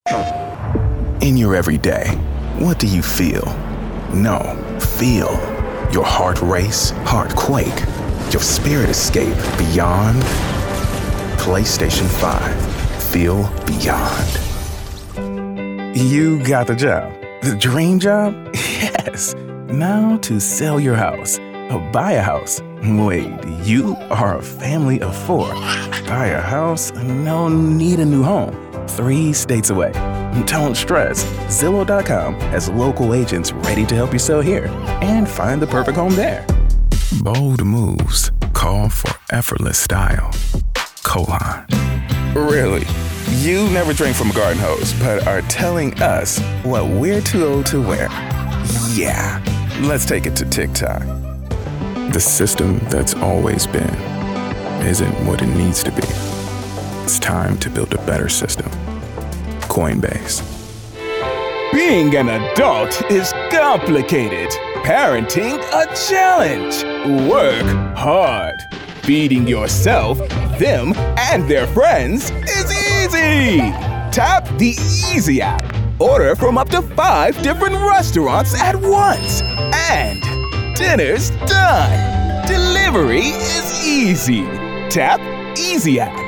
In your everyday, what do you feel? No, feel. Your heart race, heart quake, your spirit escape beyond PlayStation 5. Feel beyond. You got the job. The dream job? Yes. Now to sell your house or buy a house. Wait, you are a family of 4. Buy a house? No, need a new home. 3 states away. Don't stress. Zillow.com has local agents ready to help you sell here and find the perfect home there. Bold moves call for effortless style. Kohan. Really? You never drank from a garden hose, but are telling us what we're too old to wear. Yeah, let's take it to TikTok. The system that's always been isn't what it needs to be. It's time to build a better system. Coinbase. Being an adult is complicated. Parenting a challenge. Work hard. Feeding yourself, them, and their friends is easy. Tap the Easy app. Order from up to 5 different restaurants at once. And dinner's done. Delivery is easy. Tap Easy app.